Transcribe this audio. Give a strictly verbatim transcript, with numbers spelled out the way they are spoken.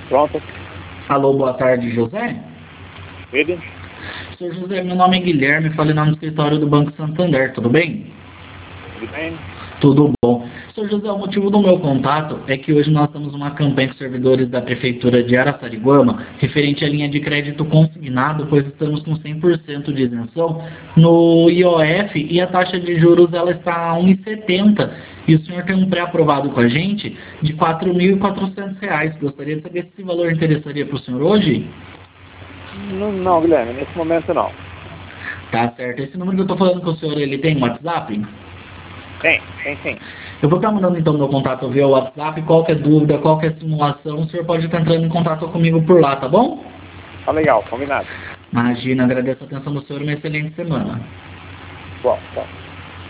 Pronto. Alô, boa tarde, José. Ele? Senhor José, meu nome é Guilherme, falei no escritório do Banco Santander, tudo bem? Tudo bem? Tudo bom. Senhor José, o motivo do meu contato é que hoje nós temos uma campanha com servidores da Prefeitura de Araçariguama referente à linha de crédito consignado, pois estamos com cem por cento de isenção no I O F e a taxa de juros ela está a um vírgula setenta e o senhor tem um pré-aprovado com a gente de quatro mil e quatrocentos reais. Gostaria de saber se esse valor interessaria para o senhor hoje? Não, não, Guilherme, nesse momento não. Tá certo. Esse número que eu estou falando com o senhor, ele tem WhatsApp? Tem, tem sim. Eu vou estar mandando então meu contato via WhatsApp. Qualquer dúvida, qualquer simulação, o senhor pode estar entrando em contato comigo por lá, tá bom? Tá legal, combinado. Imagina, agradeço a atenção do senhor e uma excelente semana. Bom, bom.